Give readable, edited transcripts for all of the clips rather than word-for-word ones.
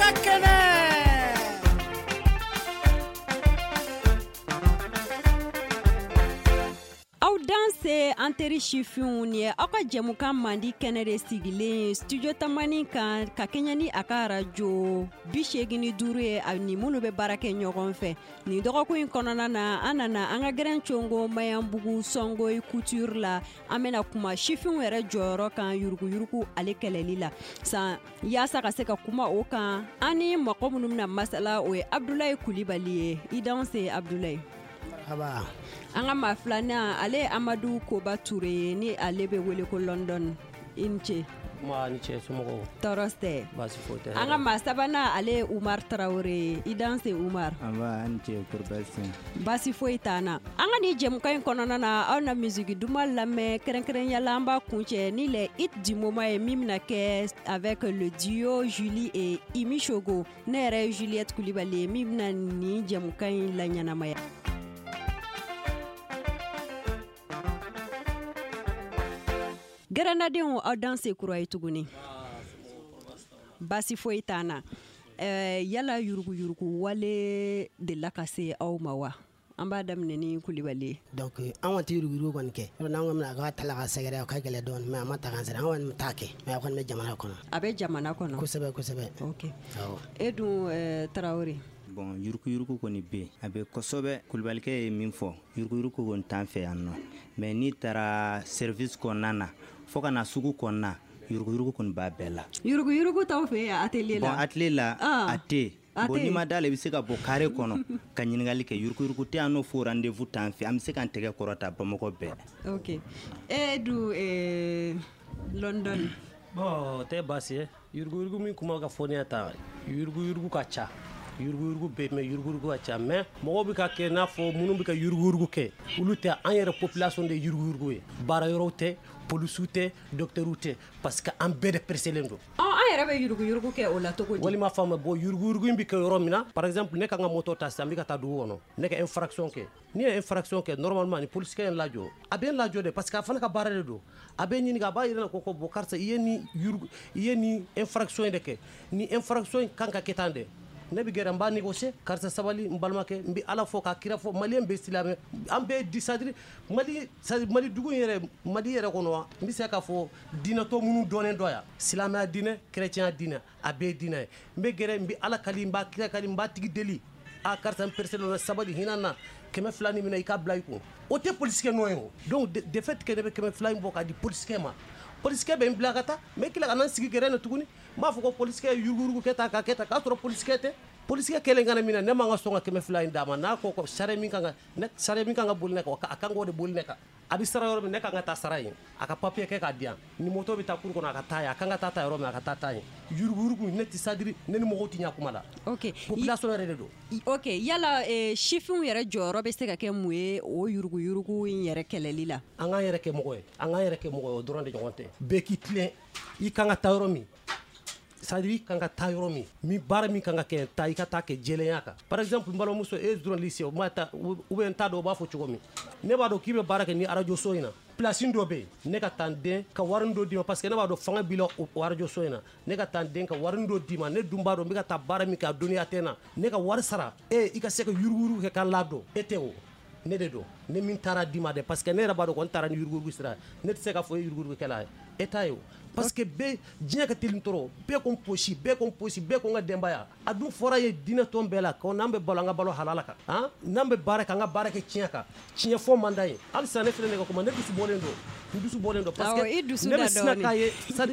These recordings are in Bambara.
kɛnɛ. Aw danse an teri sifinw ni aw ka jɛmukan mandi kɛnɛ de sigilen studio tamani kan ka kɛɲɛ ni a ka arajo 85 ye ni minnu bɛ baara kɛ ɲɔgɔn fɛ. Nin dɔgɔkun in kɔnɔna na an nana an ka gɛrɛn congo Mayanbugu Songoyi couture la an bɛna kuma sifinw yɛrɛ jɔyɔrɔ kan yuruguyurugu ale kɛlɛli la. San yaasa ka se ka kuma o kan an ni mɔgɔ minnu bɛna masala o ye Abdulaye Kulibali ye. I danse Abdulaye. Marhaba. An ka maa filanan ale ye Amadu Koba Ture ye ni ale bɛ wele ko London. I ni ce. Ni ce somɔgɔw. Tɔɔrɔ tɛ. Baasi foyi tɛ. An ka maa sabanan ale ye Umar Tarawele ye. I danse Umar. Aba an ce kurbasi. Baasi foyi t'an na. An ka nin jɛmukan in kɔnɔna na aw na musique duman lamɛn kɛrɛnkɛrɛnyala an b'a kuncɛ ni le hit du moment ye min bɛna kɛ avec le duo Julie et Imi Chogo. Ne yɛrɛ ye Juliette Kulibali ye min bɛna nin jɛmukan in la ɲɛnamaya. Gɛrɛnadenw aw danse kura ye tuguni. Baasi foyi t'an na. Yala yuruguyurugu wale de la ka se aw ma wa? An b'a daminɛ ni Kulibali ye. Donc an kɔni tɛ yuruguyurugu kɔni kɛ. N'an ko mina k'a ta la ka sɛgɛrɛ o ka gɛlɛn dɔɔni mais a ma ta k'an sɛgɛrɛ. An kɔni t'a kɛ mais a kɔni bɛ jamana kɔnɔ. A bɛ jamana kɔnɔ. Kosɛbɛ kosɛbɛ. Ok. Awɔ. E dun Tarawele. Bon yuruguyurugu kɔni bɛ yen a bɛ kosɛbɛ Kulubalikɛ ye min fɔ yuruguyurugu kɔni t'an fɛ yan nɔ mais n'i taara service kɔnɔna na fo ka na sugu kɔnɔna yuruguyurugu kɔni b'a bɛɛ la. Yuruguyurugu t'aw fɛ yen atelier la. Bon atelier la a tɛ bon n'i ma d'a la i bɛ se ka bɔ carré kɔnɔ ka ɲininkali kɛ yuruguyurugu tɛ yan nɔ fo rendez-vous t'an fɛ an bɛ se k'an tɛgɛ kɔrɔta Bamakɔ bɛɛ. Ok. E dun London. Bon tɛ baasi ye yuruguyurugu min kuma ka fɔ ne ya ta yuruguyurugu ka ca. Yuruguyurugu bɛ mais yuruguyurugu ka ca mais mɔgɔw bɛ ka kɛ n'a fɔ minnu bɛ ka yuruguyurugu kɛ olu tɛ an yɛrɛ population de yuruguyurugu ye baara yɔrɔw tɛ policiers tɛ docteurs tɛ parce que an bɛɛ de presselen don. An yɛrɛ bɛ yuruguyurugu kɛ o la cogo di? Walima faamu bon yuruguyurugu in bɛ kɛ yɔrɔ min na par exemple ne ka n ka moto ta sisan n bɛ ka taa dugu kɔnɔ ne ka infraction kɛ ni ye infraction kɛ normalement ni policikɛ ye n lajɔ a bɛ n lajɔ de parce que a fana ka baara de don a bɛ ɲininka a b'a yira ko bon karisa i ye ni infraction in de kɛ ni infraction in kan ka kɛ tan de. Ne bɛ gɛrɛ n b'a négocier karisa sabali n balimakɛ n bɛ Ala fɔ ka kira fɔ maliyɛn bɛ silamɛ an bɛɛ di sadiri Mali dugu in yɛrɛ Mali yɛrɛ kɔnɔ wa n bɛ se k'a fɔ diinɛtɔ minnu dɔnnen dɔ yan silamɛya diinɛ chrétien diinɛ a bɛɛ ye diinɛ ye n bɛ gɛrɛ n bɛ Ala kali n b'a kira kali n b'a tigi deli karisa n percé la sabali hinɛ na 200 ni minɛ i k'a bila i kun o tɛ polisikɛ nɔ ye o donc de fait que ne bɛ 200 in bɔ k'a di polisikɛ ma polisikɛ bɛ n bila ka taa mais kila ka na n sigi gɛrɛ na tuguni n b'a fɔ ko polisikɛ ye yuruguyurugu kɛ tan k'a kɛ tan k'a sɔrɔ polisikɛ tɛ polisikɛ kɛlen kana min na ne man ka sɔn ka 200 in d'a ma n'a ko sariya min kan ka boli ne kan a kan k'o de boli ne kan a bɛ sara yɔrɔ min ne kan ka taa sara yen a ka papier kɛ k'a di yan ni moto bɛ taa cour kɔnɔ a ka taa yen a kan ka taa yɔrɔ min a ka taa yen yuruguyurugu ne tɛ sadiri ne ni mɔgɔw tɛ ɲɛ kuma la. Ok. Population yɛrɛ de don. Ok yala sifinw yɛrɛ jɔyɔrɔ bɛ se ka kɛ mun ye o yuruguyurugu in yɛrɛ kɛlɛli la. An k'an yɛrɛ kɛ mɔgɔ ye o dɔrɔn de ɲɔgɔn tɛ bɛɛ k'i tilen i kan ka taa yɔrɔ min c'est-à-dire i kan ka taa yɔrɔ min baara min kan ka kɛ i ka taa kɛ jɛlenya kan par exemple n balimamuso e journaliste o ma taa ou bien n t'a dɔn o b'a fɔ cogo min ne b'a dɔn k'i bɛ baara kɛ ni radio so in na place dɔ bɛ yen ne ka taa n den ka warini dɔ d'i ma parce que ne b'a dɔn fanga b'i la o radio so in na ne ka taa n den ka warini dɔ d'i ma ne dun b'a dɔn n bɛ ka taa baara min kɛ a dɔnniya tɛ n na ne ka wari sara i ka se ka yuruguyurugu kɛ k'an ladon e tɛ o ne de don ne min taara d'i ma dɛ parce que ne yɛrɛ b'a dɔn ko n taara ni yuruguyurugu sira ne tɛ se k'a fɔ e yuruguyurugukɛla ye e t'a ye o parce que bɛɛ diɲɛ ka teli tɔrɔ bɛɛ ko n posi bɛɛ ko n ka denbaya a dun fɔra ye diinɛ tɔn bɛɛ la ko n'an bɛ balo an ka balo halala kan n'an bɛ baara kɛ an ka baara kɛ tiɲɛ kan tiɲɛ fɔ man d'an ye halisa ne filɛ ne ka kuma ne dusu bɔlen don parce que ne bɛ sina k'a ye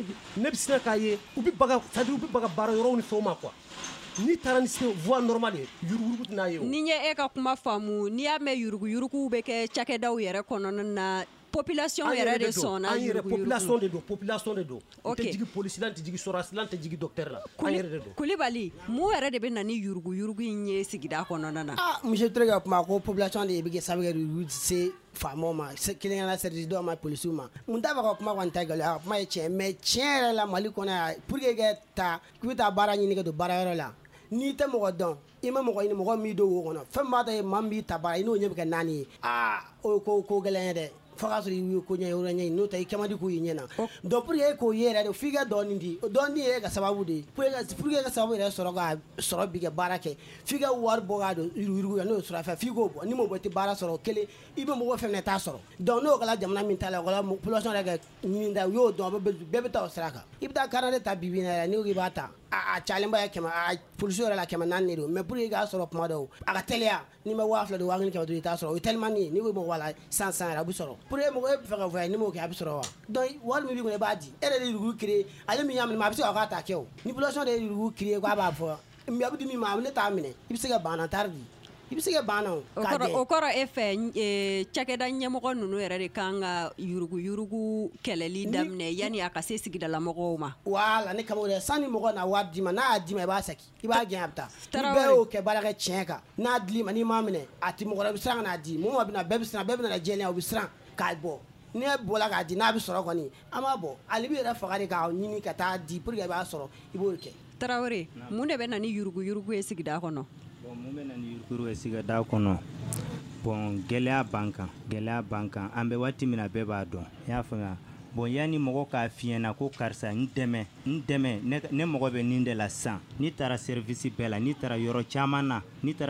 u bɛ baga baara yɔrɔw ni fɛnw ma quoi n'i taara ni voie normale ye yuruguyurugu tɛna ye o. Ni ye e ka kuma faamu n'i y'a mɛn yuruguyurugu bɛ kɛ cakɛdaw yɛrɛ kɔnɔna na population yɛrɛ de sɔnna yuruguyurugu. population de don n tɛ jigi polisi la n tɛ jigi sɔrɔdasi la n tɛ jigi docteur la an yɛrɛ de don. Kulibali mun yɛrɛ de bɛ na ni yuruguyurugu in ye sigida kɔnɔna na. Monsieur Touré ka kuma ko population de bɛ kɛ sababu kɛ yuruguyurugu se faamaw ma kelenkɛrɛnnenya service dɔw ma polisiw ma mun t'a fɛ ka kuma kɔni tɛ gɛlɛya a kuma ye tiɲɛ mais tiɲɛ yɛrɛ la Mali kɔnɔ yan pour que k'i bɛ taa baara ɲini ka don baarayɔrɔ la n'i tɛ mɔgɔ dɔn i ma mɔgɔ ɲini mɔgɔ min don wo kɔnɔ fɛn b'a ta ye maa min b'i ta baara i n'o ɲɛ bɛ kɛ naani ye o ye ko gɛlɛn ye dɛ faga so yi ko nya yoro nya no ta ikama di ko yi nya na do pour que ko yera de figa doni di doni e ga sababu de pour que ga sababu re soro ga soro bi ga barake figa war bo ga do yuru no soro fa figo bo ni mo bo ti bara soro kele ibe mo fe na ta soro donc no ga la jamna min tala ga population ga ni nda yo do be ta osraka ibda karane ta bibina ni ga bata a chalemba ya kema a police la kema nan ne do mais pour que ga soro pama do aga telia ni ma wafla do wangni kema do ta soro tellement ni mo wala 100 ra bu soro pour que mo e fa ga ni mo ke abi soro wa donc wal mi bi ko ne baji ere de rugu créer ale mi yam ma bi so ka ta ke o ni population de rugu créer ko ba fo mi abudi mi ma ne ta mine ibi se ga bana tardi ibi se ga bana o koro efe chakeda nyemoko nunu ere de kanga yurugu keleli damne yani akase sigida la mogo ma wala ne kamo de sani mogo na wadi ma na adi ma ba saki iba gen apta be o ke bala ke chenka na dli ma ni ma mine ati mogo bi sanga na di mo ma bi na bebe na jele o bi sanga ka bo ne bola ga di na bi soro koni ama bo ali bi ra fagari ka nyini ka ta di pour ga ba soro ibo ke Traoré mun de be na ni yurugu e sigida kono bon mun be na ni yurugu e sigida kono bon gelea bankan an bɛ waati min na bɛɛ b'a dɔn y'a faamuya bon yani mɔgɔ k'a fiyɛna ko karisa n dɛmɛ ne mɔgɔ bɛ nin de la sisan n'i taara service bɛɛ la n'i taara yɔrɔ caman na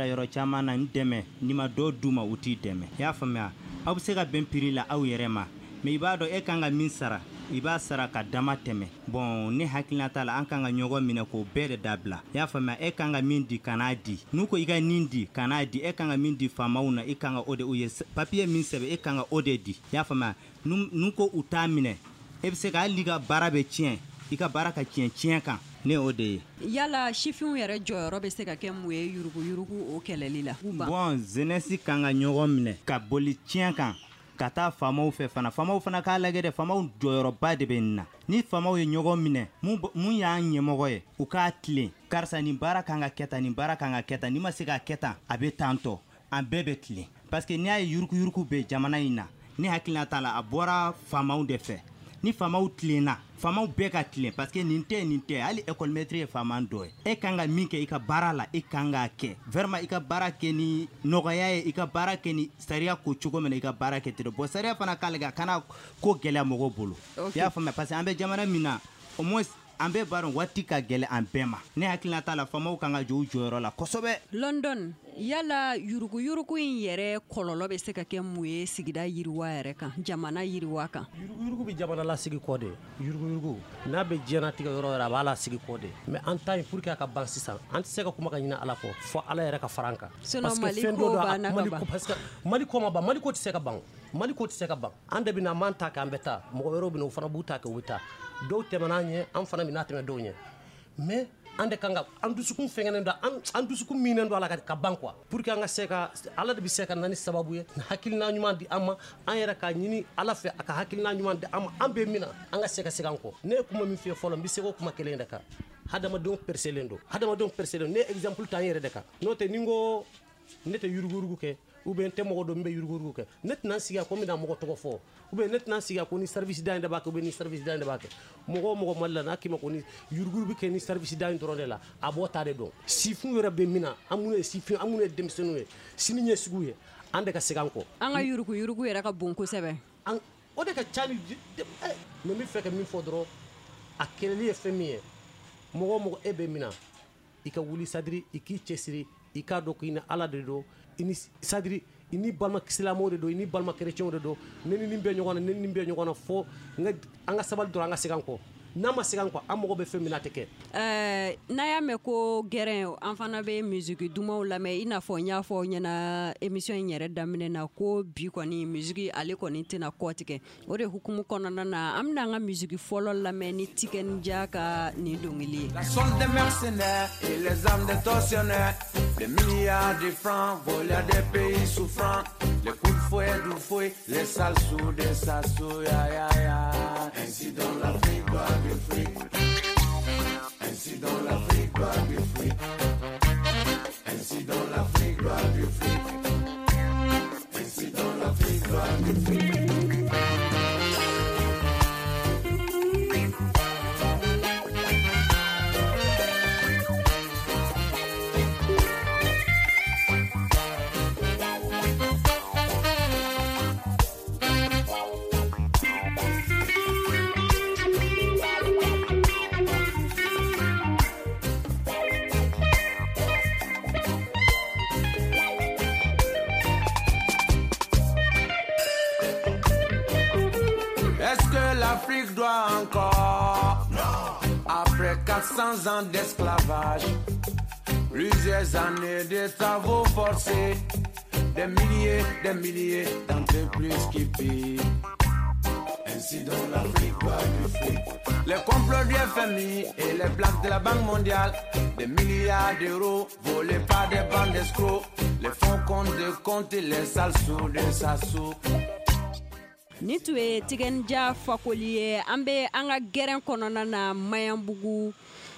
n dɛmɛ n'i ma dɔ d'u ma u t'i dɛmɛ y'a faamuya aw bɛ se ka bɛn prix la aw yɛrɛ ma mais i b'a dɔn e kan ka min sara i b'a sara ka dama tɛmɛ bon ne hakilina t'a la an kan ka ɲɔgɔn minɛ k'o bɛɛ de dabila i y'a faamuya e kan ka min di kan'a di n'u ko i ka nin di kan'a di e kan ka min di faamaw na i kan ka o de u ye papier min sɛbɛn e kan ka o de di i y'a faamuya n'u ko u t'a minɛ e bɛ se ka hali i ka baara bɛ tiɲɛ i ka baara ka tiɲɛ kan ne o de ye yala sifinw yɛrɛ jɔyɔrɔ bɛ se ka kɛ mun ye yurugu o kɛlɛli la bon jeunesse kan ka ɲɔgɔn minɛ ka boli tiɲɛ kan ka taa faamaw fɛ faamaw fana k'a lajɛ dɛ faamaw jɔyɔrɔba de bɛ nin na ni faamaw ye ɲɔgɔn minɛ mun y'an ɲɛmɔgɔ ye u k'a tilen karisa nin baara kan ka kɛ tan n'i ma se k'a kɛ tan a bɛ tan tɔ an bɛɛ bɛ tilen parce que n'i y'a ye yurugu bɛ jamana in na ne hakilina t'a la a bɔra faamaw de fɛ ni faamaw tilenna faamaw bɛɛ ka tilen parce que nin tɛ hali école maître ye faaman dɔ ye e kan ka min kɛ i ka baara la e kan k'a kɛ vraiment i ka baara kɛ ni nɔgɔya ye i ka baara kɛ ni sariya ko cogo min na i ka baara kɛ ten bon sariya fana k'ale ka kana ko gɛlɛya mɔgɔw bolo i y'a faamuya parce que an bɛ jamana min na au moins an bɛ baara waati ka gɛlɛ an bɛɛ ma ne hakilina t'a la faamaw kan ka jɔ u jɔyɔrɔ la kosɛbɛ London yala yurugu in yɛrɛ kɔlɔlɔ bɛ se ka kɛ mun ye sigida yiriwa yɛrɛ kan jamana yiriwa kan yurugu bɛ jamana lasigi kɔ de yurugu n'a bɛ diɲɛnatigɛ yɔrɔ a b'a lasigi kɔ de mais an ta ye pour que a ka ban sisan an tɛ se ka kuma ka ɲinɛ ala kɔ fɔ ala yɛrɛ ka fara an kan parce que fɛn dɔ mali ko ma ban mali ko tɛ se ka ban an de bɛna man ta kɛ an bɛ taa mɔgɔ wɛrɛw bɛna u fana b'u ta kɛ u bɛ taa dɔw tɛmɛna an ɲɛ an fana bɛna tɛmɛ dɔw ɲɛ mais an de kan ka an dusukun fɛngɛnen don an dusukun minen don ala ka ban quoi pour que an ka se ka ala de bɛ se ka na ni sababu ye hakilina ɲuman di an ma an yɛrɛ ka ɲini ala fɛ a ka hakilina ɲuman di an ma an bɛ min na an ka se ka segin an kɔ ne ye kuma min f'i ye fɔlɔ n bɛ se k'o kuma kelen de kan hadamadenw percelen don ne ye exemple ta n yɛrɛ de kan n'o tɛ ni n ko ne tɛ yurugu kɛ ou bien n tɛ mɔgɔ dɔn n bɛ yurugu kɛ ne tɛna n sigi ko n bɛna mɔgɔ tɔgɔ fɔ ou bien ne tɛna n sigi ko ni service da in de b'a kɛ ou bien ni service da in de b'a kɛ mɔgɔ o mɔgɔ mali la n'a k'i ma ko ni yurugu bɛ kɛ ni service da in dɔrɔn de la a b'o ta de dɔn sifin yɛrɛ bɛ min na an minnu ye sifin an minnu ye denmisɛnninw ye sini ɲɛsigiw ye an de ka segin an kɔ an ka yurugu yɛrɛ ka bon kosɛbɛ o de ka ca ni mais n bɛ fɛ ka min fɔ dɔrɔn a kɛlɛli ye fɛn min ye mɔgɔ o mɔgɔ e bɛ min na i ka wuli sadiri i k'i cɛsiri i k'a dɔn k'i ni ala de don i ni balima silamɛw de don i ni balima kerecɛnw de don ne ni nin bɛ ɲɔgɔn na fo an ka sabali dɔrɔn an ka segin an kɔ n'a ma segin an kɔ an mago bɛ fɛn min na a tɛ kɛ n'a y'a mɛn ko gɛrɛn an fana bɛ musiki dumanw lamɛn i n'a fɔ n y'a fɔ aw ɲɛna émission in yɛrɛ daminɛ na ko bi kɔni musiki ale kɔni tɛna kɔ tigɛ o de hukumu kɔnɔna na an bɛna an ka musiki fɔlɔ lamɛn ni Tikɛnija ka nin dɔnkili ye. La solde des mercenaires et les âmes des tortionnaires, des milliards de francs volés à des pays souffrants, les coups de fouet, les sales sous des sassous, ya ya ya. Ainsi dans l'Afrique doit be free. Ainsi dans l'Afrique doit be free. Ainsi dans l'Afrique doit be free. Ainsi dans l'Afrique doit be free. l'Afrique doit encore. Après 400 ans d'esclavage, plusieurs années de travaux forcés, des milliers d'entreprises qui pillent. Ainsi donc l'Afrique doit du fric. Les complots du FMI et les plaques de la Banque mondiale, des milliards d'euros volés par des bandes d'escrocs, les fonds compte de compte et les sales sous de sassou. Ni tun ye tigɛnija fakoli ye an bɛ an ka gɛrɛn kɔnɔna na Mayanbugu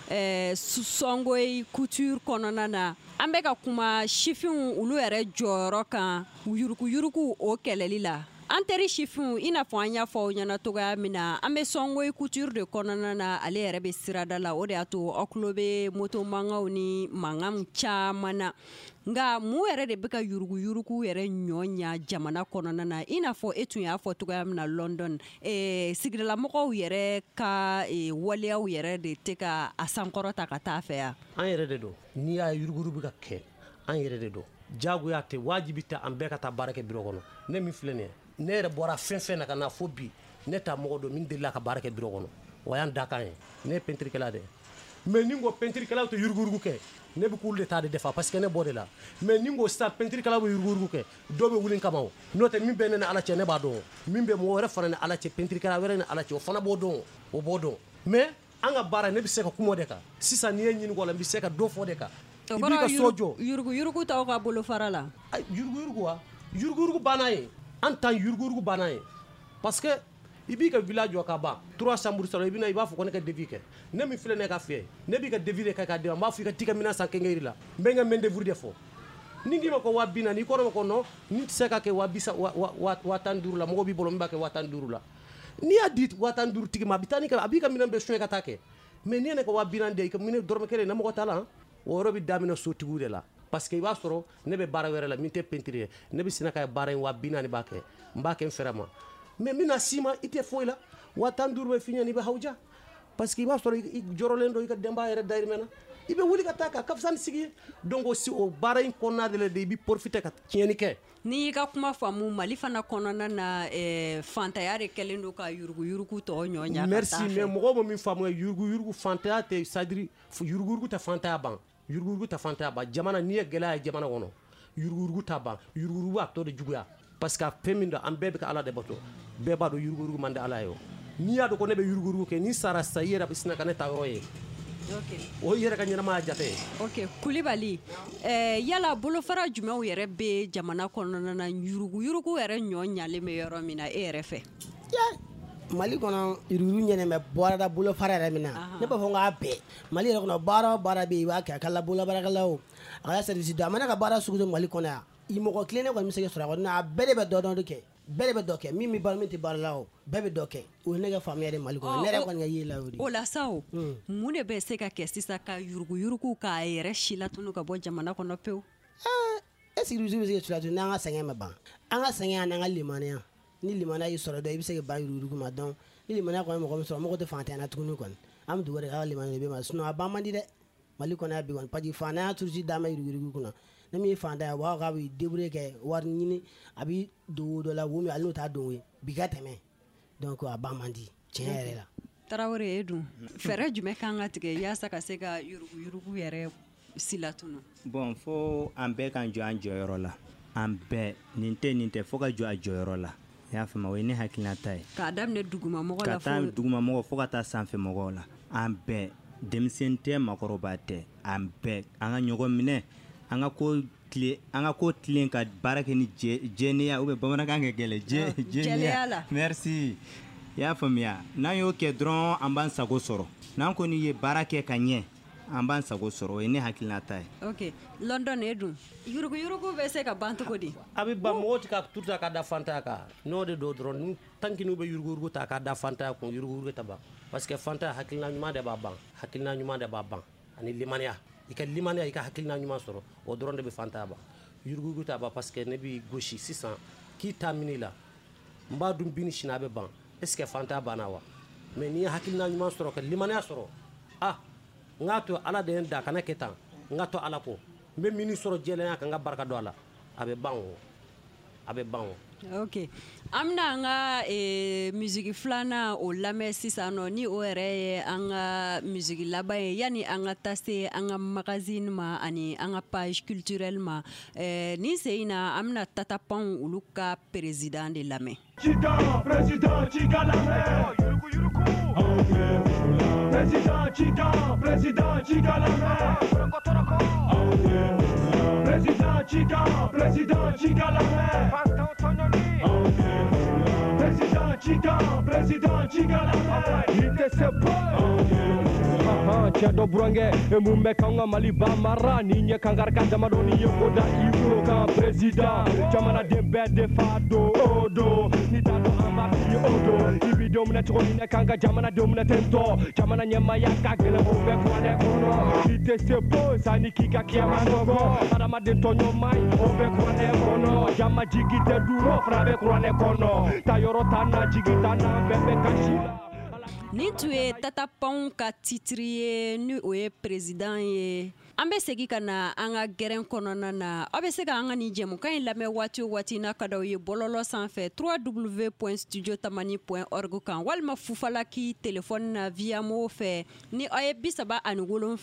Songoyi couture kɔnɔna na an bɛ ka kuma sifinw olu yɛrɛ jɔyɔrɔ kan yuruguyurugu o kɛlɛli la. An teri sifinw i n'a fɔ an y'a fɔ aw ɲɛna togoya min na an bɛ Songoyi couture de kɔnɔna na ale yɛrɛ bɛ sirada la o de y'a to aw tulo bɛ moto mankanw ni mankan caman na. Nga mun yɛrɛ de bɛ ka yuruguyurugu yɛrɛ ɲɔnya jamana kɔnɔna na i n'a fɔ e tun y'a fɔ togoya min na London sigidalamɔgɔw yɛrɛ ka waleyaw yɛrɛ de tɛ ka a sankɔrɔta ka taa fɛ yan. An yɛrɛ de don n'i y'a yuruguyurugu ka kɛ an yɛrɛ de don jagoya tɛ wajibi tɛ an bɛɛ ka taa baara kɛ biro kɔnɔ ne min filɛ nin ye ne yɛrɛ bɔra fɛn fɛn na ka na fo bi ne t'a mɔgɔ dɔn min delila ka baara kɛ biro kɔnɔ o y'an dakan ye ne ye peinturikɛla de mais ni ko peinturikɛlaw tɛ yuruguyurugu kɛ ne bɛ k'olu de ta de defa parce que ne bɔ de la mais ni ko sisan peinturikɛlaw bɛ yuruguyurugu kɛ dɔw bɛ wuli kama o n'o tɛ min bɛ ne ni Ala cɛ ne b'a dɔn min bɛ mɔgɔ wɛrɛ fara ni Ala cɛ peinturikɛla wɛrɛ ni Ala cɛ o fana b'o dɔn o b'o dɔn mais an ka baara ne bɛ se ka kuma o de kan sisan n'i ye ɲini kɔ la n bɛ se ka dɔ fɔ de kan i b'i ka so jɔ yuruguyurugu t'aw ka bolo fara la yuruguyurugu wa yuruguyurugu banna ye an tan yuruguyurugu banna ye parce que i b'i ka village jɔ ka ban 3 chambres sɔrɔ i bɛna i b'a fɔ ko ne ka devis kɛ ne min filɛ ne ka fiyɛ ne b'i ka devis de kɛ k'a di ma n b'a fɔ i ka t'i ka minɛn san kɛnkɛri la n bɛ n ka main d'œuvre de fɔ ni k'i ma ko 40,000 n'i kɔrɔ ma ko non ni tɛ se ka kɛ 15,000 la mɔgɔ b'i bolo min b'a kɛ 15,000 la n'i y'a di 15,000 tigi ma a bɛ taa a b'i ka minɛn bɛɛ soɲɛ ka taa kɛ mais n'i ye ne ka 40,000 de i ka minɛn dɔrɔmɛ kelen na mɔgɔ t'a la o yɔrɔ bɛ daminɛ sotigiw de la parce que i b'a sɔrɔ ne bɛ baara wɛrɛ la min tɛ peinture ye ne bɛ sina ka baara in 40,000 b'a kɛ n b'a kɛ n fɛrɛ ma mais min na si ma i tɛ foyi la 15,000 bɛ f'i ɲɛna i bɛ hawuja parce que i b'a sɔrɔ i jɔrɔlen don i ka denbaya yɛrɛ dayirimɛ na i bɛ wuli ka taa ka fisa ni sigi ye donc o baara in kɔnɔna de la de i bɛ profiter ka tiɲɛni kɛ ni y'i ka kuma faamu Mali fana kɔnɔna na fantanya de kɛlen don ka yuruguyurugu tɔ ɲɔnya ka taa fɛ merci mais mɔgɔw ma min faamu yuruguyurugu fantanya tɛ c'est-à-dire yuruguyurugu tɛ fantanya ban yuruguyurugu tɛ fantanya ban jamana n'i ye gɛlɛya ye jamana kɔnɔ yuruguyurugu t'a ban yuruguyurugu a tɔ de juguya parce que fɛn min don an bɛɛ bɛ ka Ala de bato bɛɛ b'a dɔn yuruguyurugu man di Ala ye o n'i y'a dɔn ko ne bɛ yuruguyurugu kɛ n'i sara sisan i yɛrɛ bɛ sina ka ne ta yɔrɔ ye o yɛrɛ ka ɲɛnamaya jate ok Kulibali yala bolofara jumɛnw yɛrɛ bɛ jamana kɔnɔna na yuruguyurugu yɛrɛ ɲɔ ɲalen bɛ yɔrɔ min na e yɛrɛ fɛ Mali kɔnɔ yuruguyurugu ɲɛnɛ bɛ bɔrada bolofara yɛrɛ min na ne b'a fɔ n k'a bɛɛ Mali yɛrɛ kɔnɔ baara o baara bɛ yen i b'a kɛ a ka la bolobaarakɛlaw o a ka service dɔ a mana ka baara sugu dɔ Mali kɔnɔ yan i mɔgɔ tilennen kɔni bɛ se ka sɔrɔ a kɔnɔ a bɛɛ de bɛ dɔ de kɛ bɛɛ de bɛ dɔ kɛ min bɛ baara min tɛ baara la o bɛɛ bɛ dɔ kɛ o ye ne ka faamuya de Mali kɔnɔ ne yɛrɛ kɔni ka ye la o de o la sa o mun de bɛ se ka kɛ sisan ka yuruguyurugu k'a yɛrɛ si latunu ka bɔ jamana kɔnɔ pewu est ce que yuruguyurugu bɛ se ka si latunu n'an ka sɛgɛn ma ban an ka sɛgɛn n'an ka limaniya ni limaniya y'i sɔrɔ dɔn i bɛ se ka ban yuruguyurugu ma donc ni limaniya kɔni mɔgɔ min sɔrɔ mɔgɔ tɛ fantanya na tuguni kɔni an bɛ dugawu de kɛ an ka limaniya de bɛ ma sinon a ban man di dɛ Mali kɔnɔ yan bi kɔni parce que fantanya toujours d'a ma yuruguyurugu kunna ne min ye fantanya o b'a fɔ k'a bɛ débrouiller kɛ wari ɲini a bɛ don dɔ la wo min ale n'o t'a don ye bi ka tɛmɛ donc a ban man di tiɲɛ yɛrɛ la Tarawele e dun fɛɛrɛ jumɛn kan ka tigɛ yaasa ka se ka yuruguyurugu yɛrɛ si latunu bon fo an bɛɛ kan jɔ an jɔyɔrɔ la an bɛɛ nin tɛ fo ka jɔ a jɔyɔrɔ la i y'a faamu o ye ne hakilinata ye k'a daminɛ dugumamɔgɔ la ka taa dugumamɔgɔ fo ka taa sanfɛmɔgɔw la an bɛɛ denmisɛn tɛ makɔrɔba tɛ an bɛɛ an ka ɲɔgɔn minɛ an ka ko tilen ka baara kɛ ni jɛnɛya ou bien bamanankan ka gɛlɛn jɛnɛya la merci i y'a faamuya n'an y'o kɛ dɔrɔn an b'an sago sɔrɔ n'an kɔni ye baara kɛ ka ɲɛ an b'an sago sɔrɔ o ye ne hakilinata ye ok London e dun yuruguyurugu bɛ se ka ban cogo di a bɛ ban mɔgɔw tɛ ka tuta ka da fantanya kan n'o de don dɔrɔn ni tankiniw bɛ yuruguyurugu ta ka da fantanya kun yuruguyurugu tɛ ban parce que fantanya hakilina ɲuman de b'a ban hakilina ɲuman de b'a ban ani limaniya i ka limaniya i ka hakilina ɲuman sɔrɔ o dɔrɔn de bɛ fantanya ban yuruguyurugu t'a ban parce que ne b'i gosi sisan k'i ta mini la n b'a dun bi ni sini a bɛ ban est ce que fantanya banna wa mais n'i ye hakilina ɲuman sɔrɔ ka limaniya sɔrɔ n k'a to Ala de ye n da kana kɛ tan n ka to Ala kɔ n bɛ mini sɔrɔ jɛlenya kan n ka barika don a la a bɛ ban o a bɛ ban o ok amna nga musique flana o lamɛ sisan nɔ ni o yɛrɛ ye an ka musique laban ye yani an ka taa se an ka magazine ma ani an ka page culturelle ma ni se in na an bɛna Tata Pan olu ka président de lamɛn. Chica, président Chica lamɛn. Président Chica, président Chica lamɛn. Président Chica, président Chica lamɛn. Président Chica, président Chica lamɛn. Il te se Tiado Burange, Mumbe Kanga Maliba Mara, Ninya Kangarka Jamadoni Yoda, Iburoka, Président, Jamana de Bede Fado, Odo, Nitado Amaki Odo, Ibi Domina Tromina Kanga, Jamana Domina Tento, Jamana Yamaya Kagela, Obe Kwane Kono, Ite Sebo, Sanikika Kiamanogo, Adama de Tonyo Mai, Obe Kwane Kono, Jama Jigite Duro, Frabe Kwane Kono, Tayoro Tana, Jigitana, Bebe Kashila. Ni tu ye Tata Pan ka titre ye ni o ye président ye an bɛ segi ka na an ka gɛrɛn kɔnɔna na aw bɛ se ka an ka nin jɛmukan in lamɛn waati o waati n'a ka d'aw ye bɔlɔlɔ sanfɛ www.studiotamani.org kan walima fufalaki telefɔni na via mo fɛ ni aw ye 37 32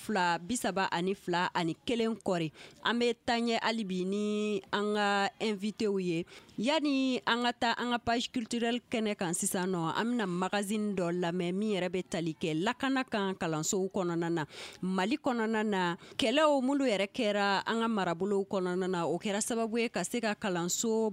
32 ani 1 kɔri an bɛ taa ɲɛ hali bi ni an ka invitew ye yani an ka taa an ka page culturelle kɛnɛ kan sisan nɔ an bɛna magazine dɔ lamɛn min yɛrɛ bɛ tali kɛ lakana kan kalansow kɔnɔna na Mali kɔnɔna na kɛlɛw mulu yɛrɛ kɛra an ka marabolow kɔnɔna na o kɛra sababu ye ka se ka kalanso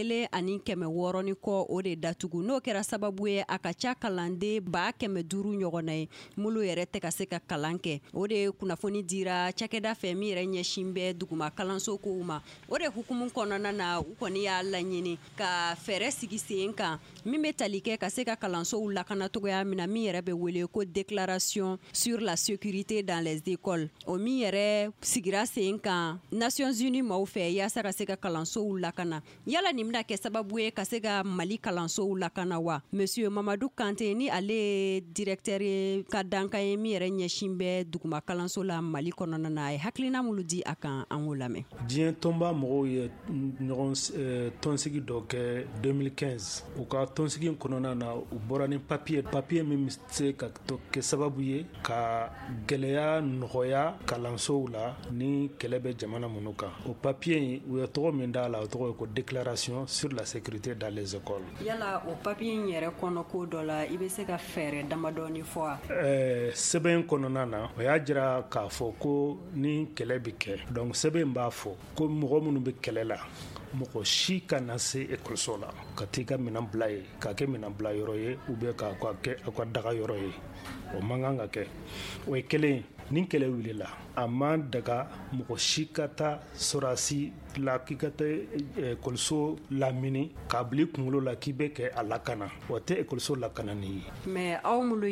1600 ni kɔ o de datugu n'o kɛra sababu ye a ka ca kalanden 500 ɲɔgɔnna ye mulu yɛrɛ tɛ ka se ka kalan kɛ o de kunnafoni dira cakɛda fɛ min yɛrɛ ɲɛsin bɛ duguma kalanso kow ma o de hukumu kɔnɔna na u kɔni y'a laɲini ka fɛɛrɛ sigi sen kan min bɛ tali kɛ ka se ka kalansow lakana togoya min na min yɛrɛ bɛ wele ko déclaration sur la sécurité dans les écoles o min yɛrɛ sigira sen kan Nations Unies maaw fɛ yaasa ka se ka kalansow lakana yala nin bɛna kɛ sababu ye ka se ka Mali kalansow lakana wa Monsieur Mamadou Kanté ni ale ye directeur ye ka dankan ye min yɛrɛ ɲɛsin bɛ duguma kalanso la Mali kɔnɔna na a ye hakilina mulu di a kan an k'o lamɛn. Diɲɛ tɔnba mɔgɔw ye ɲɔgɔn tɔnsigi dɔ kɛ 2015 u ka tɔnsigi kɔnɔna na u bɔra ni papier min bɛ se ka kɛ sababu ye ka gɛlɛya nɔgɔya kalansow la ni kɛlɛ bɛ jamana minnu kan o papier in u ye tɔgɔ min d'a la o tɔgɔ ye ko déclaration sur la sécurité dans les écoles. Yala o papier in yɛrɛ kɔnɔ ko dɔ la i bɛ se ka fɛɛrɛ damadɔni fɔ wa? Sɛbɛn kɔnɔna na o y'a jira k'a fɔ ko ni kɛlɛ bɛ kɛ donc sɛbɛn b'a fɔ ko mɔgɔ minnu bɛ kɛlɛ la mɔgɔ si ka na se ekɔliso la ka t'i ka minɛn bila ye k'a kɛ minɛn bila yɔrɔ ye ou bien k'a kɛ aw ka daga yɔrɔ ye o man kan ka kɛ o ye kelen ye ni kɛlɛ wulila a man daga mɔgɔ si ka taa sɔrasi la k'i ka taa ekɔliso lamini k'a bila i kunkolo la k'i bɛ kɛ a lakana o tɛ ekɔliso lakanani ye. Mais aw mulu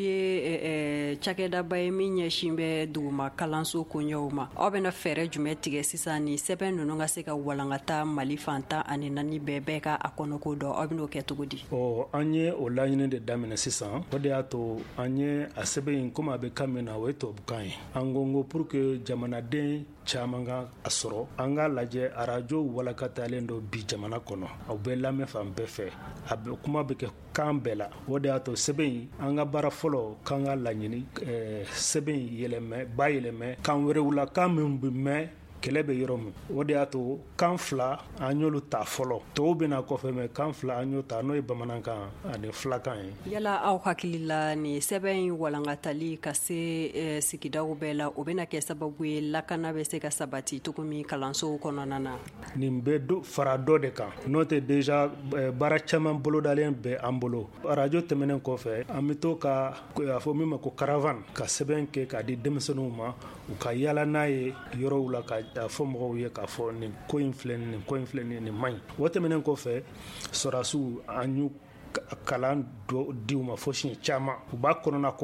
ye cakɛdaba ye min ɲɛsin bɛ duguma kalanso koɲɛw ma aw bɛna fɛɛrɛ jumɛn tigɛ sisan ni sɛbɛn ninnu ka se ka walankata Mali fantan ani naani bɛɛ ka a kɔnɔko dɔn aw bɛn'o kɛ cogo di? An ye o laɲini de daminɛ sisan o de y'a to an ye a sɛbɛn in komi a bɛ kan min na o ye tubabukan ye an ko pour que jamanaden caman ka a sɔrɔ an ka lajɛ arajo walakatalen dɔ bi jamana kɔnɔ aw bɛ lamɛn fan bɛɛ fɛ a bɛ kuma bɛ kɛ kan bɛɛ la o de y'a to sɛbɛn in an ka baara fɔlɔ k'an ka laɲini sɛbɛn in bayɛlɛmɛ kan wɛrɛw la kan min bɛ mɛn kɛlɛ bɛ yɔrɔ min o de y'a to kan 2 an y'olu ta fɔlɔ tɔw bɛna kɔfɛ mɛ kan 2 an y'o ta n'o ye bamanankan ani filakan ye. Yala aw hakili la ni sɛbɛn in walankatali ka se sigidaw bɛɛ la o bɛna kɛ sababu ye lakana bɛ se ka sabati cogo min kalansow kɔnɔna na? Nin bɛ fara dɔ de kan n'o tɛ déjà baara caman bolodalen bɛ an bolo arajo tɛmɛnen kɔfɛ an bɛ to ka a fɔ min ma ko caravane ka sɛbɛn kɛ k'a di denmisɛnninw ma u ka yala n'a ye yɔrɔw la ka a fɔ mɔgɔw ye k'a fɔ nin ko in filɛ nin man ɲi o tɛmɛnen kɔfɛ sɔrasiw an y'u kalan diw ma fo siɲɛ caman u b'a kɔnɔna ko dɔn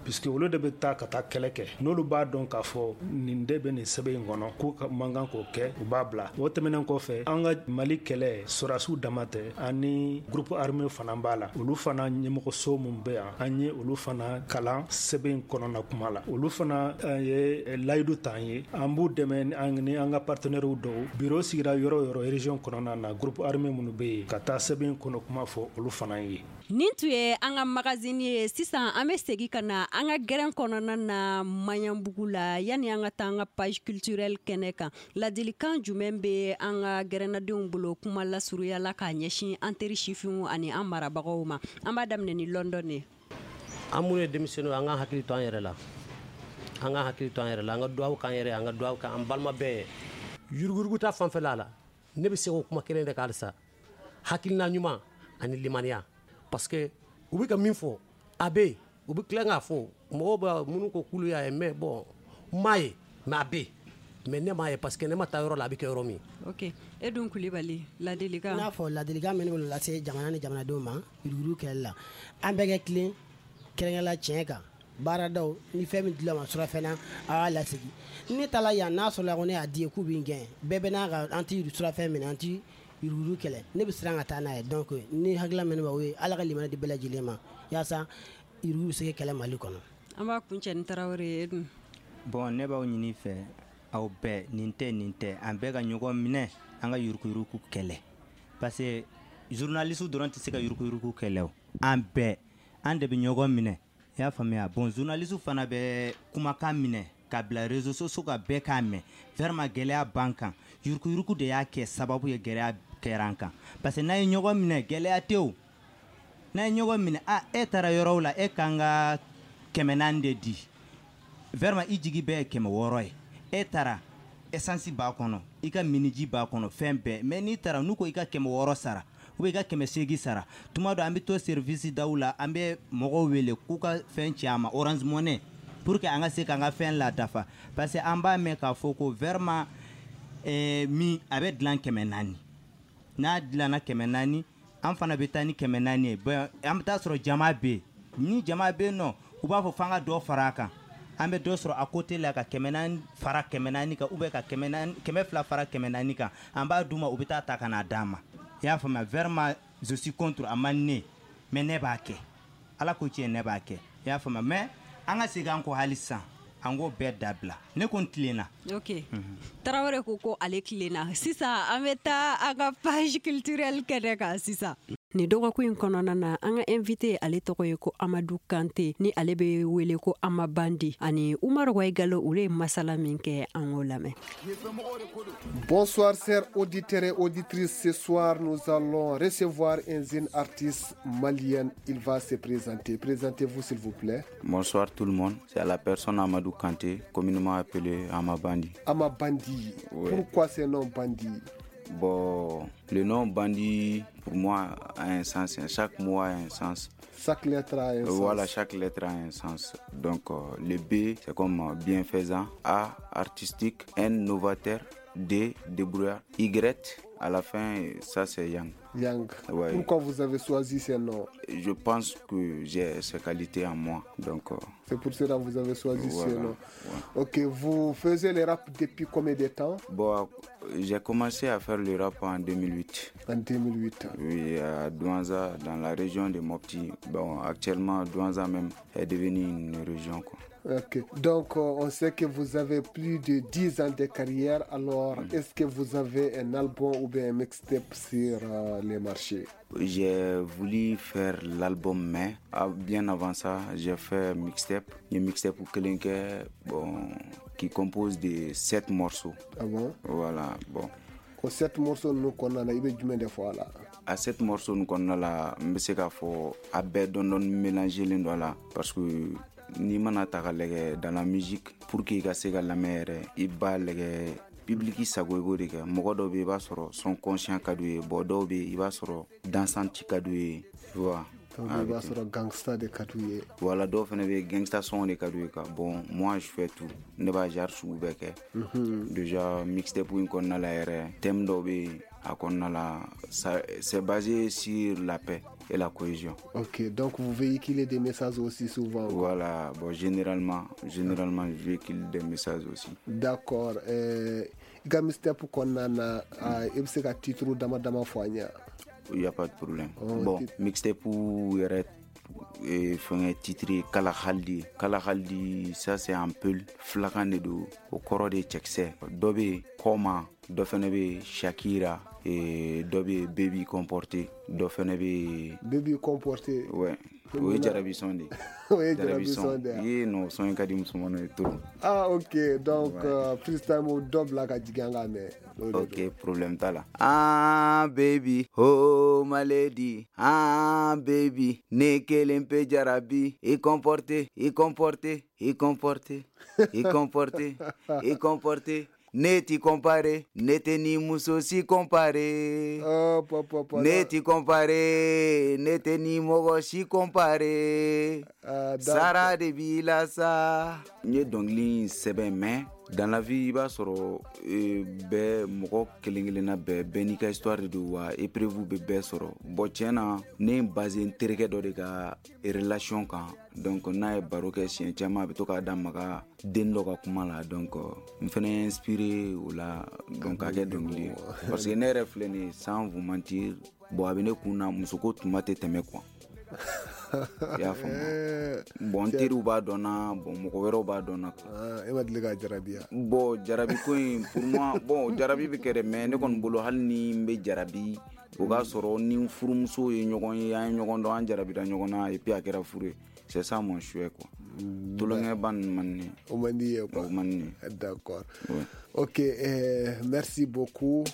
puisque olu de bɛ taa ka taa kɛlɛ kɛ n'olu b'a dɔn k'a fɔ nin de bɛ nin sɛbɛn in kɔnɔ k'u ka mankan k'o kɛ u b'a bila o tɛmɛnen kɔfɛ an ka Mali kɛlɛ sɔrasiw dama tɛ ani groupe armé fana b'a la olu fana ɲɛmɔgɔso min bɛ yan an ye olu fana kalan sɛbɛn in kɔnɔna kuma la olu fana ye layidu ta an ye an b'u dɛmɛ ni an ka partenaires dɔw bureau sigira yɔrɔ o yɔrɔ région kɔnɔna na groupe armé minnu bɛ yen ka taa sɛbɛn in kɔnɔ kuma fɔ olu fana ye. Nin tun ye an ka magazine ye. Sisan an bɛ segin ka na an ka gɛrɛn kɔnɔna na Maɲanbugu la yanni an ka taa an ka page culturelle kɛnɛ kan. Ladilikan jumɛn bɛ an ka gɛrɛnnadenw bolo kuma lasurunya la k'a ɲɛsin an teri sifinw ani an marabagaw ma. An b'a daminɛ ni London ye. An minnu ye denmisɛnninw an ka hakili to an yɛrɛ la. An ka hakili to an yɛrɛ la. An ka duwawu k'an yɛrɛ, an ka duwawu k'an balima bɛɛ. Yuruguyurugu ta fanfɛla la. Ne bɛ se k'o kuma kelen de k'an halisa. Hakilina ɲuman ani limaniya. Parce que u bɛ ka min fɔ a bɛ yen u bɛ tila k'a fɔ mɔgɔw bɛ minnu ko k'olu y'a ye mais bon m'a ye mais a bɛ yen mais ne m'a ye parce que ne ma taa yɔrɔ la a bɛ kɛ yɔrɔ min. Ok Edun Kulibali ladilikan. N'a fɔ ladilikan min bolo lase jamana ni jamanadenw ma yuruguyurugu kɛlɛli la an bɛɛ kɛ tilen kɛrɛnkɛrɛnla tiɲɛ kan baaradaw ni fɛn min dilama surafɛn na a y'a lasigi ne taala yan n'a sɔrɔla ko ne y'a di ye k'u bɛ n gɛn bɛɛ bɛ n'a ka an ti surafɛn minɛ an ti yuruguyurugu kɛlɛ ne bɛ siran ka taa n'a ye donc ni hakilila min bɛ o ye ala ka limaniya di bɛɛ lajɛlen ma yaasa yuruguyurugu bɛ se ka kɛlɛ Mali kɔnɔ. An b'a kuncɛ ni Tarawele ye Edun. Bon ne b'aw ɲini fɛ aw bɛɛ nin tɛ an bɛɛ ka ɲɔgɔn minɛ an ka yuruguyurugu kɛlɛ parce que journaliste dɔrɔn tɛ se ka yuruguyurugu kɛlɛ o an bɛɛ an de bɛ ɲɔgɔn minɛ i y'a faamuya bon journaliste fana bɛ kumakan minɛ ka bila réseaux sociaux ka bɛɛ k'a mɛn vraiment gɛlɛya b'an kan yuruguyurugu de y'a kɛ sababu ye gɛlɛya kɛra an kan parce que n'a ye ɲɔgɔn minɛ gɛlɛya tɛ o n'a ye ɲɔgɔn minɛ e taara yɔrɔw la e kan ka 400 de di vraiment i jigi bɛɛ ye 600 ye e taara essence b'a kɔnɔ i ka miniji b'a kɔnɔ fɛn bɛɛ mais n'i taara n'u ko i ka 600 sara ou bien i ka 800 sara tuma dɔ an bɛ to service daw la an bɛ mɔgɔw wele k'u ka fɛn ci an ma Orange Money pour que an ka se k'an ka fɛn ladafa parce que an b'a mɛn k'a fɔ ko vraiment min a bɛ dilan 400 n'a dilanna 400 an fana bɛ taa ni 400 ye bon an bɛ taa sɔrɔ jama bɛ yen ni jama bɛ yen nɔ u b'a fɔ f'an ka dɔ fara a kan an bɛ dɔ sɔrɔ a côté la ka 400 fara 400 kan ou bien ka 200 fara 400 kan an b'a d'u ma u bɛ taa ta ka n'a d'an ma i y'a faamuya vraiment je suis contre a man ne mais ne b'a kɛ ala ko tiɲɛ ne b'a kɛ i y'a faamuya mais an ka segin an kɔ hali sisan an k'o bɛɛ dabila ne ko n tilenna. Ok Tarawele ko ale tilenna sisan an bɛ taa an ka page culturelle kɛnɛ kan sisan. Ni dɔgɔkun in kɔnɔna na an ka invité ale tɔgɔ ye ko Amadu Kante ni ale bɛ wele ko Amabandi ani Umar Waigalo olu ye masala min kɛ an k'o lamɛn. Bonsoir chers auditeurs et auditrices, ce soir nous allons recevoir un jeune artiste malien, il va se présenter. Présentez-vous s'il vous plaît. Bonsoir tout le monde, c'est la personne Amadou Kanté, communément appelé Amabandi. Amabandi, oui. Pourquoi ce nom Bandi? Bon, le nom Bandi pour moi a un sens, chaque mot a un sens. Chaque lettre a un sens. Voilà, chaque lettre a un sens. Donc le B c'est comme bienfaisant, A artistique, N novateur, D débrouillard, Y à la fin ça c'est Yang. Yang. Ouais. Pourquoi vous avez choisi ce nom? Je pense que j'ai ces qualités en moi. Donc c'est pour cela que vous avez choisi ce nom. Ouais. Ok, vous faisiez le rap depuis combien de temps? Bon, j'ai commencé à faire le rap en 2008. En 2008. Oui, à Douanza, dans la région de Mopti. Bon, actuellement, Douanza même est devenu une région, quoi. Ok, donc on sait que vous avez plus de 10 ans de carrière. Alors, est-ce que vous avez un album ou bien un mixtape sur les marchés? J'ai voulu faire l'album, mais bien avant ça, j'ai fait un mixtape pour Kelenke, bon, qui compose de 7 morceaux. Ah bon? Voilà, bon. Aux 7 morceaux, nous connaissons des fois là. À 7 morceaux, nous connaissons là, mais c'est qu'il faut mélanger les doigts là, parce que ni mana ta dans la musique pour que ka se ka lamɛn i b'a lɛgɛ public sago i b'o de kɛ mɔgɔ dɔw bɛ i b'a sɔrɔ son conscient ka d'u ye bon dɔw bɛ i b'a sɔrɔ dansant ka d'u ye tu vois i b'a sɔrɔ gangsta de ka d'u ye voilà dɔw fana bɛ gangsta son de ka d'u ye ka bon moi je fais tout ne b'a genre sugu bɛɛ kɛ déjà mixtape in kɔnɔna la yɛrɛ thème dɔw bɛ a kɔnɔna la c'est basé sur la paix et la cohésion. Ok, donc vous véhiculez des messages aussi souvent. Voilà, bon, généralement, je véhicule des messages aussi. D'accord. Gami step konana ebseka titre dama foanya. Il n'y a pas de problème. Bon, mixtape pour un titre Kalahaldi, ça c'est un peu flacan de au corps de Tchekse. Dobe Koma, Dofenebe Shakira et Dobe Baby Comporté. Dofenebe Baby Comporté. Ouais. Oui, Jarabi Sonde. Oui, Jarabi Sonde. Oui, non, son kadim soumano et tout. Ah, ok. Donc, freestyle au double la kajiganga me. Ok, problème ta là. Ah, baby, oh, my lady. Ah, baby, nekelempe Jarabi. Et comporté. Neti compare, nete ni muso si compare. Neti compare, nete ni mogo si compare. Sara de Vilasa. Nye dongli sebe mais dans la vie il va soro be mogo kelengelena be benika histoire de wa épreuve be soro. Botiena ne basé tereke do de ka relation kan. Donc na e baroke sien chama be to ka damaga den lo ka kuma la donc me fene inspiré ou la donc ake dongli parce que ne reflène sans vous mentir bo abene kuna musoko tumate teme quoi. Ya fama bon tiru ba dona bon moko wero ba dona e wadle ga jarabia bon jarabi ko pour moi bon jarabi be kere mais ne kon bolo hal ni mbe jarabi o ga soro ni furumuso ye nyogon ya nyogon do an jarabi da nyogona et puis akera fure. C'est ça mon choix quoi. Tout le monde ban manni. O mandi quoi. Manni. D'accord. Ouais. OK, merci beaucoup.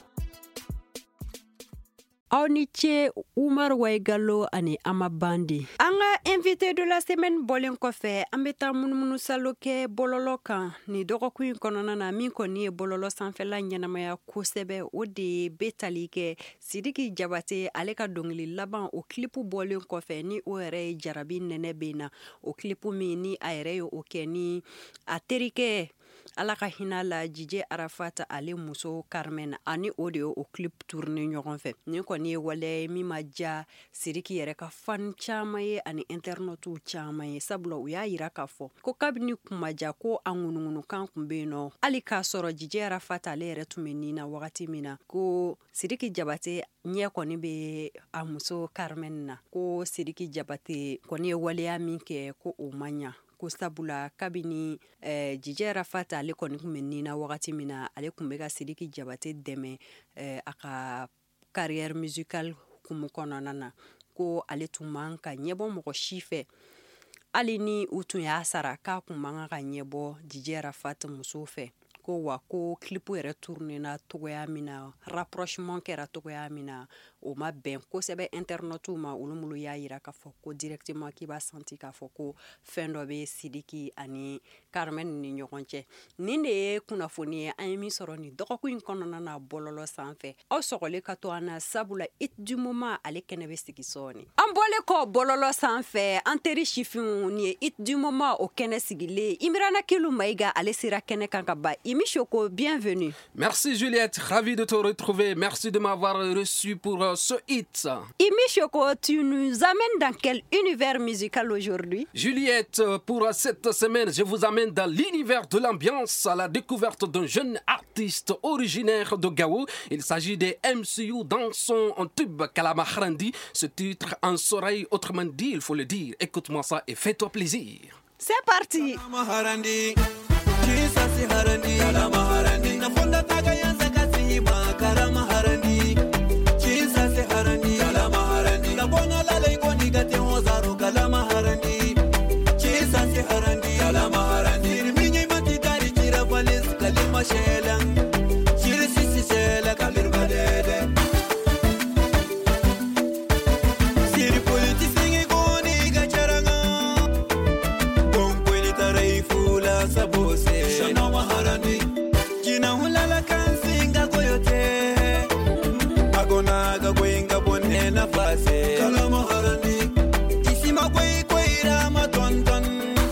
Aoniche Oumar Waigalo ani Amabandi. Anga invité de la semaine bolen kofe ambeta munumunu saloke bololo kan ni dogokun konona na min koni bololo sanfela nyanamaya kusebe odi betalike Sidiki Jabate aleka dongli laban o klipu bolen kofe ni ore jarabi nene bena o klipu mi ni aere o keni aterike alaka hinala Jije Arafat ale muso Carmen ani audio o clip tourné ɲɔgɔn fɛ ni kɔni ye wale mi ma ja Sidiki yɛrɛ ka fan caman ye ani internetu caman ye sabula u y'a yira k'a fɔ ko kabini kumaja ko a ŋunuŋunukan kun be yen nɔ hali k'a sɔrɔ Jije Arafat ale yɛrɛ tun be nin na wagati min na ko Sidiki Jabate ɲɛ kɔni be a muso Carmen na ko Sidiki Jabate kɔni ye waleya min kɛ ko o ma ɲa ko sabula kabini Jije Arafat ale kɔni kun bɛ nin na wagati min na ale kun bɛ ka Sidiki Jabate dɛmɛ a ka carrière musicale kumu kɔnɔna na ko ale tun man ka ɲɛbɔ mɔgɔ si fɛ hali ni u tun y'a sara k'a kun man ka ɲɛbɔ Jije Arafat muso fɛ ko wa ko clipu yɛrɛ tournena togoya min na rapprochement kɛra togoya min na o ma bɛn kosɛbɛ internetu ma olu mulu y'a yira k'a fɔ ko directement k'i b'a senti k'a fɔ ko fɛn dɔ bɛ Sidiki ani Carmen ni ɲɔgɔn cɛ nin de ye kunnafoni ye an ye min sɔrɔ nin dɔgɔkun in kɔnɔna na bɔlɔlɔ sanfɛ aw sɔgɔlen ka to an na sabula Hit du moment ale kɛnɛ bɛ sigi sɔɔni an bɔlen kɔ bɔlɔlɔ sanfɛ an teri sifinw ni ye Hit du moment o kɛnɛ sigilen Imirana Kilu Maïga ale sera kɛnɛ kan ka ba Imi Choco, bienvenue. Merci Juliette, ravi de te retrouver. Merci de m'avoir reçu pour ce hit. Imi Choco, tu nous amènes dans quel univers musical aujourd'hui? Juliette, pour cette semaine, je vous amène dans l'univers de l'ambiance à la découverte d'un jeune artiste originaire de Gao. Il s'agit de MCU dans son tube Kalamaharandi. Ce titre en soleil, autrement dit, il faut le dire. Écoute-moi ça et fais-toi plaisir. C'est parti. Sasi harandi, kalama harandi, na fonda taga yanza kasi ba kalama harandi. Sasi harandi, kalama harandi, na bona la lego ni gate ozaro kalama harandi. Sasi harandi, kalama harandi, minye mati tari tira valis kalima shela. Sisi shela kalir badede. Siri politisi ngoni gacharanga. Bongo ni tarai fula sabose. Shana maharani, jina hulala kansinga koyote. Agonaga kwenga bone na fase. Kala maharani, isima kwira matonton.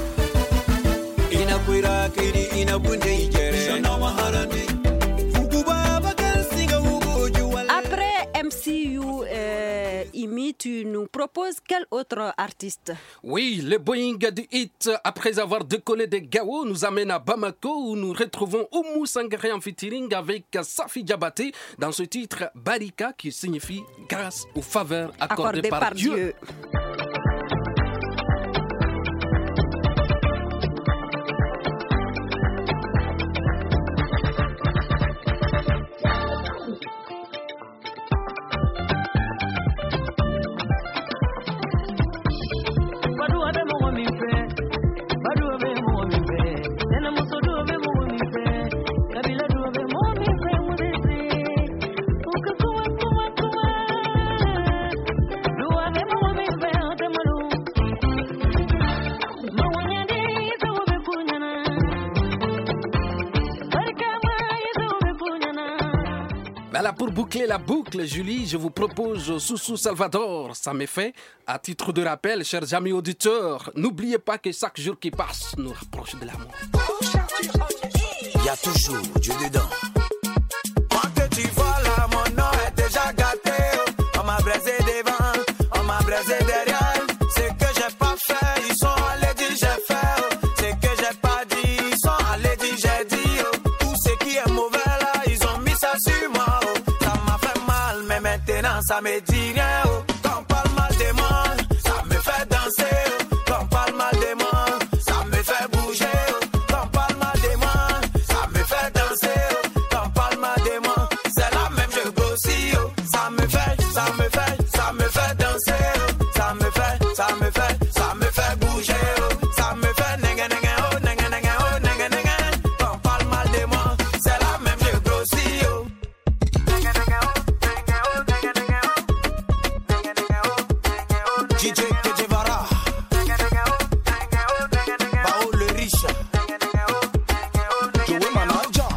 Ina kwira kiri ina bunde ijere. Shana maharani, après MCU, Imi, tu nous nous propose quel autre artiste? Oui, le Boeing du hit, après avoir décollé de Gao, nous amène à Bamako où nous retrouvons Oumou Sangaré en featuring avec Safi Diabaté dans ce titre Barika qui signifie grâce aux faveurs accordées par Dieu. Voilà, pour boucler la boucle, Julie, je vous propose Soussou Salvador. Ça m'est fait. À titre de rappel, chers amis auditeurs, n'oubliez pas que chaque jour qui passe nous rapproche de l'amour. Il y a toujours Dieu dedans. Moi que tu vois là, mon nom est déjà gâté. On m'a braisé devant, on m'a braisé derrière. Ce que j'ai pas fait, ils sont allés dire j'ai fait. Ce que j'ai pas dit, ils sont allés dire j'ai dit. Tout ce qui est mauvais là, ils ont mis ça sur moi. Ça m'a fait mal, mais maintenant ça me dit rien. Quand on parle mal de moi, ça me fait danser. Quand on parle mal de moi, ça me fait bouger. Quand on parle mal de moi, ça me fait danser. Quand on parle mal de moi, c'est la même je grossis. Ça me fait, ça me fait, ça me fait danser. Ça me fait, ça me fait, ça me fait bouger. Ça me fait nenga nenga oh nenga nenga oh nenga nenga. Quand on parle mal de moi, c'est la même je grossis. Nenga nenga oh nenga oh nenga nenga oh nenga nenga oh DJ Kejevara. Nenga nenga oh nenga oh nenga nenga. Bao le riche. Nenga nenga oh nenga oh nenga. Joe Manaja.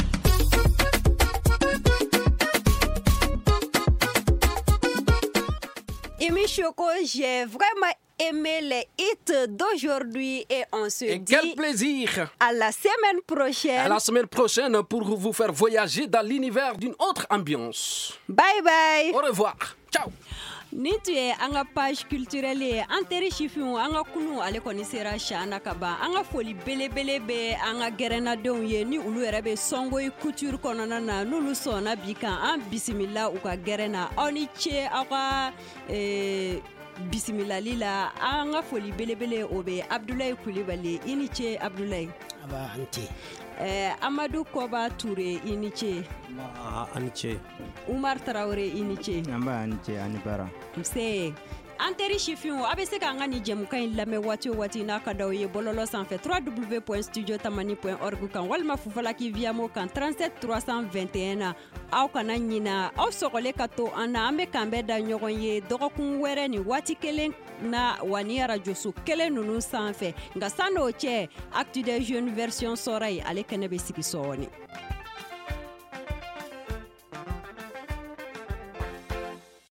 Imi Choco, j'ai vraiment aimé les hits d'aujourd'hui et on se dit quel plaisir! À la semaine prochaine. À la semaine prochaine pour vous faire voyager dans l'univers d'une autre ambiance. Bye bye. Au revoir. Ciao. Ni tu ye an ka page culturelle ye an teri sifinw an ka kunu ale kɔni sera siana ka ban an ka foli belebele bɛ an ka gɛrɛnadenw ye ni olu yɛrɛ bɛ sɔngoyi couture kɔnɔna na n'olu sɔnna bi kan an bisimila u ka gɛrɛ na aw ni ce aw ka bisimilali la an ka foli belebele o bɛ Abdoulaye Kulibali i ni ce Abdoulaye. Aba ante. Amadou Koba Touré i ni ce. Ani ce. Umar Traoré i ni ce. Amba ani ce ani bara. Mse. An teri sifinw a bɛ se k'an ka ni jɛmukan in lamɛn waati o waati n'a ka d'aw ye bɔlɔlɔ sanfɛ www.studiotamani.org kan walima Fufalaki Viamo kan 37 321 na aw kana ɲina aw sɔgɔlen ka to an na an bɛ k'an bɛɛ da ɲɔgɔn ye dɔgɔkun wɛrɛ ni waati kelen na wa ni arajoso kelen ninnu sanfɛ nka san'o cɛ Actu des Jeunes version sɔrɔ yen ale kɛnɛ bɛ sigi sɔɔni.